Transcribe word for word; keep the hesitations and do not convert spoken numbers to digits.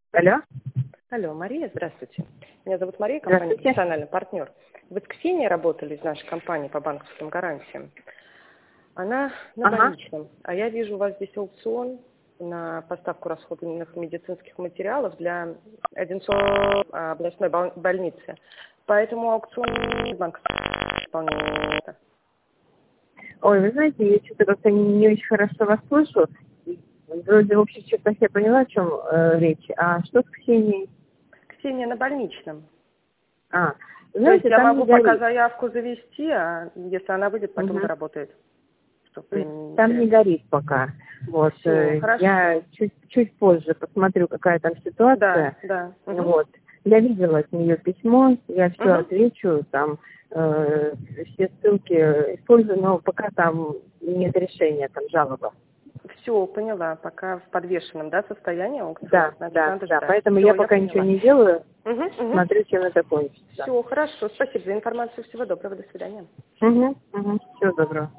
Алло. Алло, Мария, здравствуйте. Меня зовут Мария, компания Здравствуйте. «Профессиональный партнер». Вы с Ксенией работали из нашей компании по банковским гарантиям. Она на Ага. больничном, а я вижу у вас здесь аукцион на поставку расходных медицинских материалов для Одинцовой областной бол- больницы. Поэтому аукцион банковского исполнения. Ой, вы знаете, я что-то как-то не, не очень хорошо вас слышу. Вроде в общих чертах я поняла, о чем э, речь. А что с Ксенией? Ксения на больничном. А, То есть знаете, я там могу не пока горит. заявку завести, а если она выйдет, потом Мгм. заработает. Чтобы времени не Там не терять. горит пока. Вот. Все, э, Я хорошо. чуть, чуть позже посмотрю, какая там Да, ситуация. да. Угу. Вот. Я видела от нее письмо, я все Угу. отвечу, там э, все ссылки использую, но пока там нет решения, там жалоба. Все, поняла. Пока в подвешенном, да, состоянии аукцион, Да, значит, да, надо да. ждать. Поэтому Все, я я пока ничего поняла. не делаю, Угу, угу. смотрю, чем это кончится. Все, хорошо. Спасибо за информацию. Всего доброго. До свидания. Угу, угу. Всего доброго.